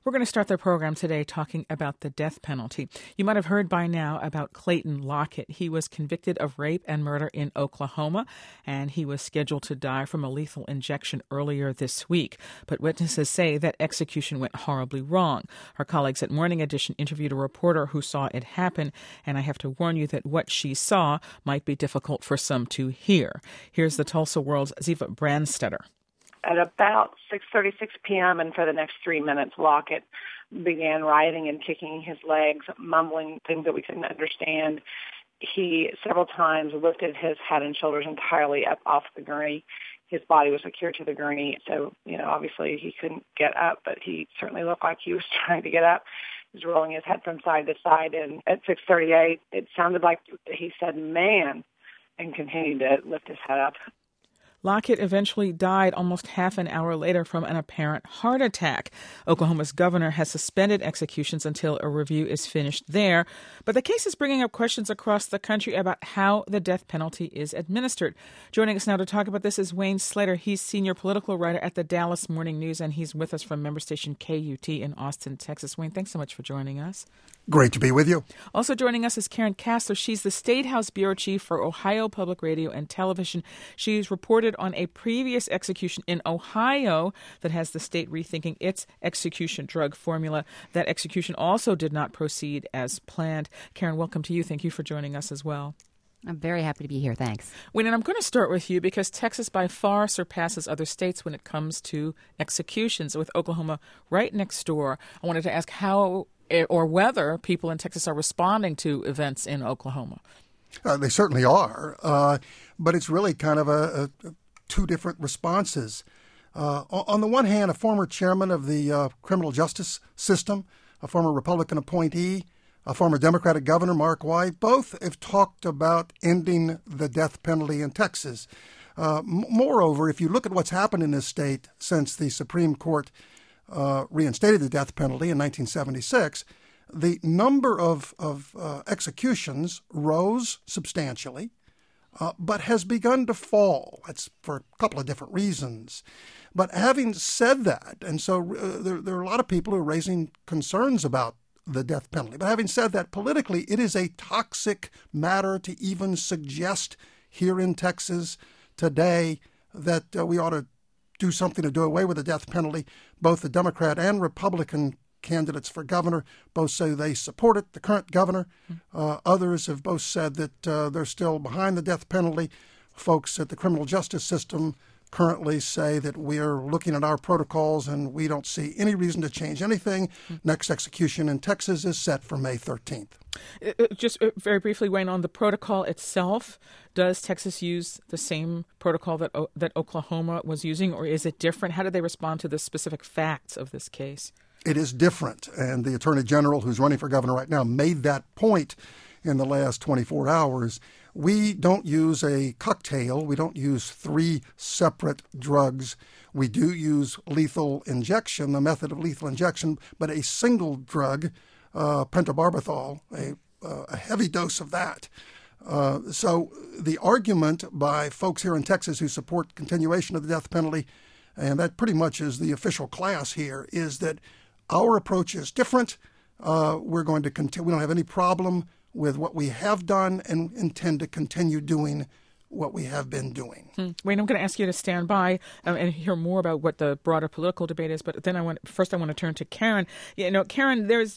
We're going to start the program today talking about the death penalty. You might have heard by now about Clayton Lockett. He was convicted of rape and murder in Oklahoma, and he was scheduled to die from a lethal injection earlier this week. But witnesses say that execution went horribly wrong. Our colleagues at Morning Edition interviewed a reporter who saw it happen, and I have to warn you that what she saw might be difficult for some to hear. Here's the Tulsa World's Ziva Brandstetter. At about 6:36 p.m. and for the next 3 minutes, Lockett began writhing and kicking his legs, mumbling things that we couldn't understand. He several times lifted his head and shoulders entirely up off the gurney. His body was secured to the gurney, so, obviously he couldn't get up, but he certainly looked like he was trying to get up. He was rolling his head from side to side, and at 6:38, it sounded like he said, "Man," and continued to lift his head up. Lockett eventually died almost half an hour later from an apparent heart attack. Oklahoma's governor has suspended executions until a review is finished there. But the case is bringing up questions across the country about how the death penalty is administered. Joining us now to talk about this is Wayne Slater. He's senior political writer at the Dallas Morning News, and he's with us from member station KUT in Austin, Texas. Wayne, thanks so much for joining us. Great to be with you. Also joining us is Karen Kassler. She's the State House Bureau Chief for Ohio Public Radio and Television. She's reported on a previous execution in Ohio that has the state rethinking its execution drug formula. That execution also did not proceed as planned. Karen, welcome to you. Thank you for joining us as well. I'm very happy to be here. Thanks. Wayne, and I'm going to start with you because Texas by far surpasses other states when it comes to executions, with Oklahoma right next door. I wanted to ask how or whether people in Texas are responding to events in Oklahoma. They certainly are, but it's really kind of two different responses. On the one hand, a former chairman of the criminal justice system, a former Republican appointee, a former Democratic governor, Mark White, both have talked about ending the death penalty in Texas. Moreover, if you look at what's happened in this state since the Supreme Court reinstated the death penalty in 1976, the number of executions rose substantially, but has begun to fall. That's for a couple of different reasons. But having said that, and so there are a lot of people who are raising concerns about the death penalty. But having said that, politically, it is a toxic matter to even suggest here in Texas today that we ought to do something to do away with the death penalty. Both the Democrat and Republican candidates for governor both say they support it, the current governor. Others have both said that they're still behind the death penalty. Folks at the criminal justice system currently say that we're looking at our protocols and we don't see any reason to change anything. Next execution in Texas is set for May 13th. Just very briefly, Wayne, on the protocol itself, does Texas use the same protocol that Oklahoma was using, or is it different? How do they respond to the specific facts of this case? It is different, and the Attorney General, who's running for governor right now, made that point in the last 24 hours. We don't use a cocktail. We don't use three separate drugs. We do use lethal injection, the method of lethal injection, but a single drug, pentobarbital, a heavy dose of that. So the argument by folks here in Texas who support continuation of the death penalty, and that pretty much is the official class here, is that our approach is different. We're going to continue. We don't have any problem with what we have done and intend to continue doing what we have been doing. Wayne, I'm going to ask you to stand by and hear more about what the broader political debate is, but then I want to turn to Karen. Karen, there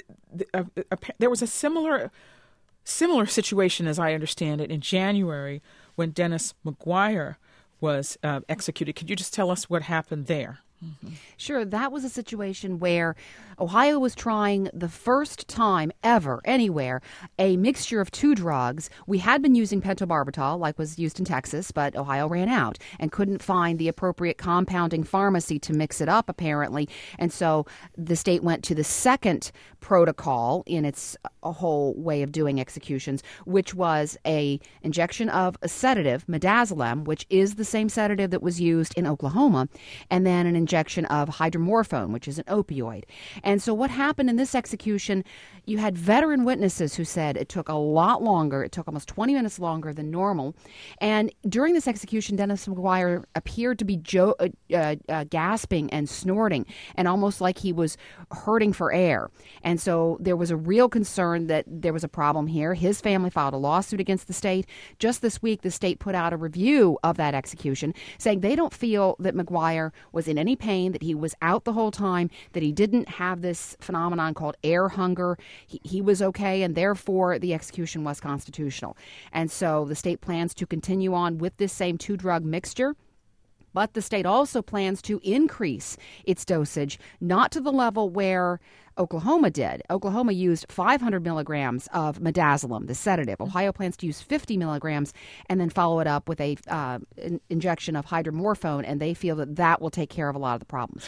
was a similar situation, as I understand it, in January when Dennis McGuire was executed. Could you just tell us what happened there? Sure. That was a situation where Ohio was trying the first time ever, anywhere, a mixture of two drugs. We had been using pentobarbital, like was used in Texas, but Ohio ran out and couldn't find the appropriate compounding pharmacy to mix it up, apparently. And so the state went to the second protocol in its whole way of doing executions, which was a injection of a sedative, midazolam, which is the same sedative that was used in Oklahoma, and then an injection of hydromorphone, which is an opioid. And so what happened in this execution, you had veteran witnesses who said it took a lot longer. It took almost 20 minutes longer than normal. And during this execution, Dennis McGuire appeared to be gasping and snorting and almost like he was hurting for air. And so there was a real concern that there was a problem here. His family filed a lawsuit against the state. Just this week, the state put out a review of that execution, saying they don't feel that McGuire was in any pain, that he was out the whole time, that he didn't have this phenomenon called air hunger. He was okay, and therefore the execution was constitutional. And so the state plans to continue on with this same two-drug mixture. But the state also plans to increase its dosage, not to the level where Oklahoma did. Oklahoma used 500 milligrams of midazolam, the sedative. Ohio plans to use 50 milligrams and then follow it up with a injection of hydromorphone, and they feel that that will take care of a lot of the problems.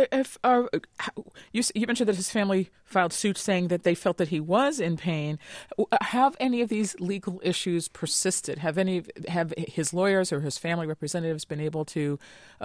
You mentioned that his family filed suit saying that they felt that he was in pain. Have any of these legal issues persisted? Have his lawyers or his family representatives been able to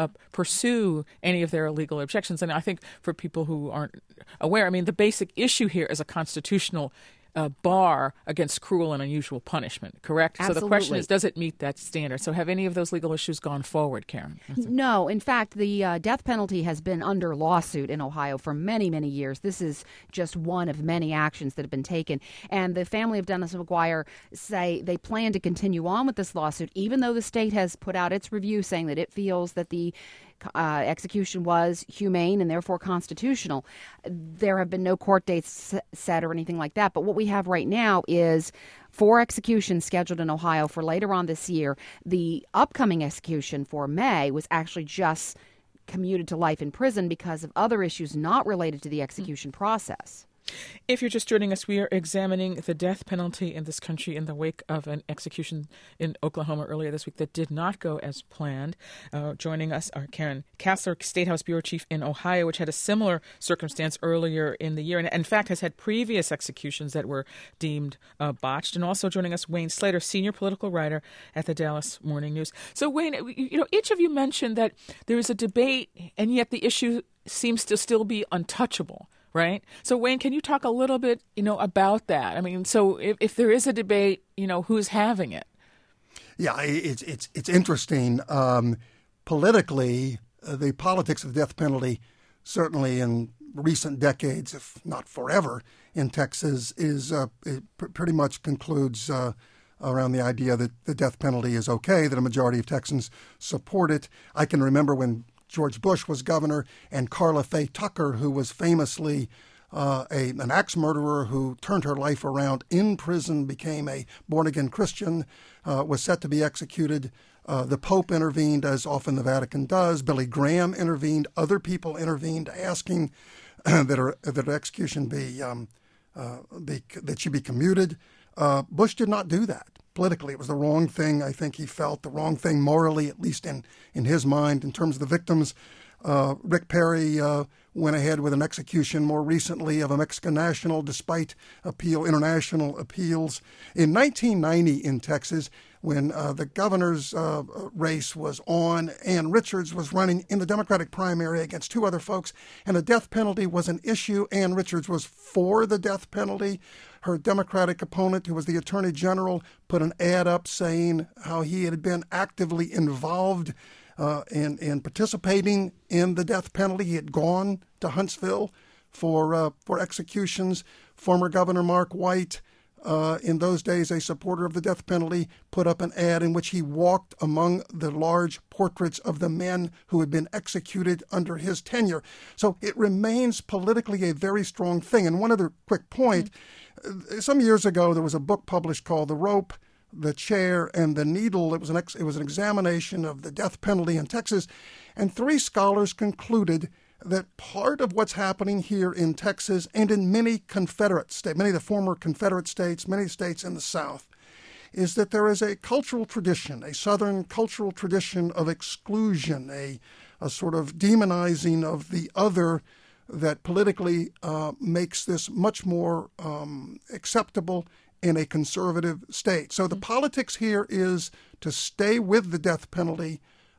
pursue any of their legal objections? And I think for people who aren't aware, I mean, the basic issue here is a constitutional bar against cruel and unusual punishment, correct? Absolutely. So the question is, does it meet that standard? So have any of those legal issues gone forward, Karen? No. In fact, the death penalty has been under lawsuit in Ohio for many, many years. This is just one of many actions that have been taken. And the family of Dennis McGuire say they plan to continue on with this lawsuit, even though the state has put out its review saying that it feels that the execution was humane and therefore constitutional. There have been no court dates set or anything like that. But what we have right now is 4 executions scheduled in Ohio for later on this year. The upcoming execution for May was actually just commuted to life in prison because of other issues not related to the execution process. If you're just joining us, we are examining the death penalty in this country in the wake of an execution in Oklahoma earlier this week that did not go as planned. Joining us are Karen Kasler, State House Bureau Chief in Ohio, which had a similar circumstance earlier in the year and, in fact, has had previous executions that were deemed botched. And also joining us, Wayne Slater, senior political writer at the Dallas Morning News. So, Wayne, each of you mentioned that there is a debate, and yet the issue seems to still be untouchable. Right. So, Wayne, can you talk a little bit, about that? I mean, so if there is a debate, who's having it? Yeah, it's interesting. Politically, the politics of the death penalty, certainly in recent decades, if not forever, in Texas, it pretty much concludes around the idea that the death penalty is okay, that a majority of Texans support it. I can remember when George Bush was governor, and Carla Faye Tucker, who was famously an axe murderer who turned her life around in prison, became a born-again Christian, was set to be executed. The Pope intervened, as often the Vatican does. Billy Graham intervened. Other people intervened, asking that her execution that she be commuted. Bush did not do that. Politically, it was the wrong thing. I think he felt the wrong thing morally, at least in his mind, in terms of the victims. Rick Perry went ahead with an execution more recently of a Mexican national, despite international appeals. In 1990 in Texas, when the governor's race was on, Ann Richards was running in the Democratic primary against 2 other folks, and the death penalty was an issue. Ann Richards was for the death penalty. Her Democratic opponent, who was the Attorney General, put an ad up saying how he had been actively involved in participating in the death penalty. He had gone to Huntsville for executions. Former Governor Mark White, in those days a supporter of the death penalty, put up an ad in which he walked among the large portraits of the men who had been executed under his tenure. So it remains politically a very strong thing. And one other quick point, some years ago there was a book published called The Rope, the Chair, and the Needle. It was an examination of the death penalty in Texas, and 3 scholars concluded that part of what's happening here in Texas and in many Confederate states, many of the former Confederate states, many states in the South, is that there is a cultural tradition, a Southern cultural tradition of exclusion, a sort of demonizing of the other that politically makes this much more acceptable in a conservative state. So the politics here is to stay with the death penalty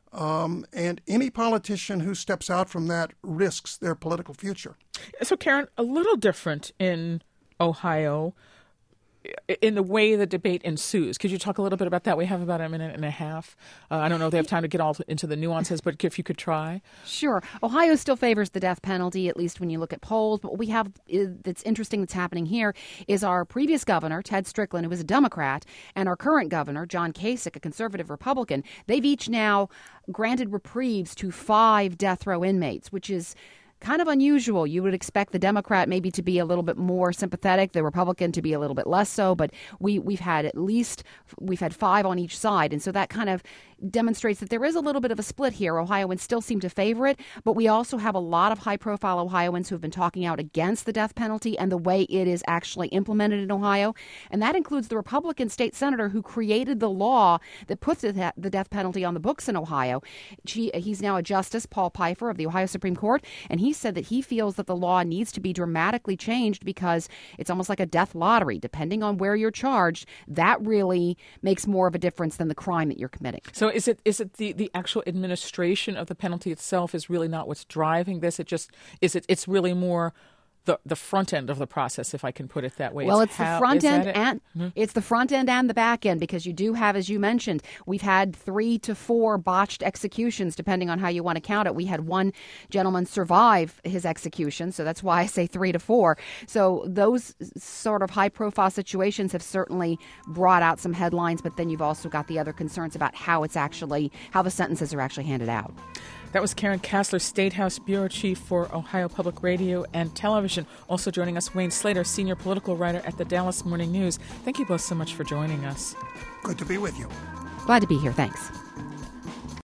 And any politician who steps out from that risks their political future. So, Karen, a little different in Ohio in the way the debate ensues. Could you talk a little bit about that? We have about a minute and a half. I don't know if they have time to get all into the nuances, but if you could try. Sure. Ohio still favors the death penalty, at least when you look at polls. But what we have that's interesting that's happening here is our previous governor, Ted Strickland, who was a Democrat, and our current governor, John Kasich, a conservative Republican, they've each now granted reprieves to 5 death row inmates, which is kind of unusual. You would expect the Democrat maybe to be a little bit more sympathetic, the Republican to be a little bit less so, but we've had 5 on each side, and so that kind of demonstrates that there is a little bit of a split here. Ohioans still seem to favor it, but we also have a lot of high-profile Ohioans who have been talking out against the death penalty and the way it is actually implemented in Ohio, and that includes the Republican state senator who created the law that puts the death penalty on the books in Ohio. He's now a justice, Paul Pfeiffer of the Ohio Supreme Court, and he said that he feels that the law needs to be dramatically changed because it's almost like a death lottery. Depending on where you're charged, that really makes more of a difference than the crime that you're committing. So is it the actual administration of the penalty itself is really not what's driving this? It's really more the front end of the process, if I can put it that way. Well, it's the front end it's the front end and the back end, because you do have, as you mentioned, we've had 3 to 4 botched executions, depending on how you want to count it. We had one gentleman survive his execution, so that's why I say 3 to 4. So those sort of high-profile situations have certainly brought out some headlines, but then you've also got the other concerns about how the sentences are actually handed out. That was Karen Kasler, State House Bureau Chief for Ohio Public Radio and Television. Also joining us, Wayne Slater, Senior Political Writer at the Dallas Morning News. Thank you both so much for joining us. Good to be with you. Glad to be here. Thanks.